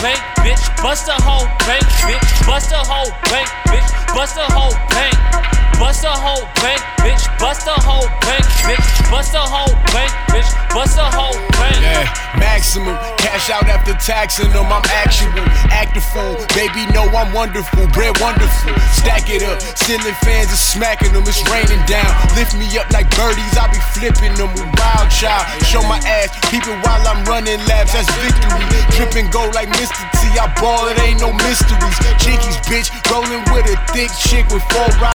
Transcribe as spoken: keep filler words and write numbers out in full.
bank, bitch. Bust a whole bank, bitch. Bust a whole bank, bitch. Bust a whole bank. Bust a whole bank, bitch. Bust a whole bank, bitch. Bust a whole bank, bitch. Bust a whole bank. Yeah, maximum. Cash out after taxing them. I'm actual. Act a fool. Baby, know I'm wonderful. Bread wonderful. Stack it up. Ceiling fans are smacking them. It's raining down. Lift me up like birdies. I be flipping them with wild child. Show my ass. Keep it while I'm running laps. That's victory. Dripping gold like Mister T. I ball. It ain't no mysteries. Jinkies, bitch. Rolling with a thick chick with four